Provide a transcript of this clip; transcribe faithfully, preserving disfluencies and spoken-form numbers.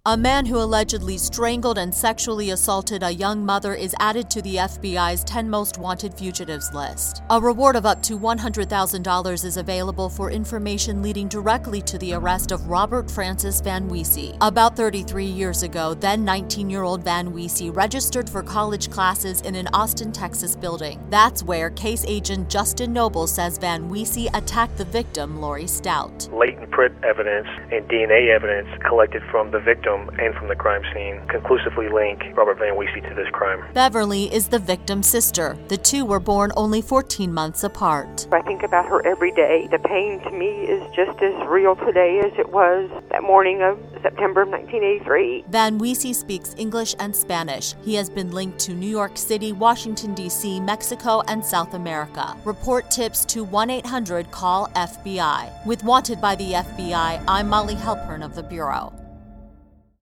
A man who allegedly strangled and sexually assaulted a young mother is added to the F B I's ten most wanted fugitives list. A reward of up to one hundred thousand dollars is available for information leading directly to the arrest of Robert Francis Van Wiese. About thirty-three years ago, then nineteen-year-old Van Wiese registered for college classes in an Austin, Texas building. That's where case agent Justin Noble says Van Wiese attacked the victim, Lori Stout. Latent print evidence and D N A evidence collected from the victim and from the crime scene conclusively link Robert Van Wiese to this crime. Beverly is the victim's sister. The two were born only fourteen months apart. I think about her every day. The pain to me is just as real today as it was that morning of September of nineteen eighty-three. Van Wiese speaks English and Spanish. He has been linked to New York City, Washington, D C, Mexico, and South America. Report tips to one eight hundred call F B I. With Wanted by the F B I, I'm Molly Halpern of the Bureau.